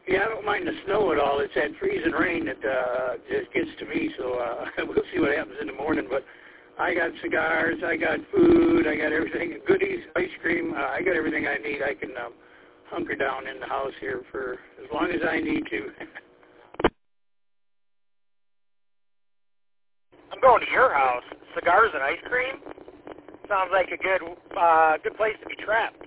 Yeah, I don't mind the snow at all. It's that freezing rain that just gets to me, so we'll see what happens in the morning. But I got cigars, I got food, I got everything, goodies, ice cream. I got everything I need. I can hunker down in the house here for as long as I need to. I'm going to your house. Cigars and ice cream? Sounds like a good place to be trapped.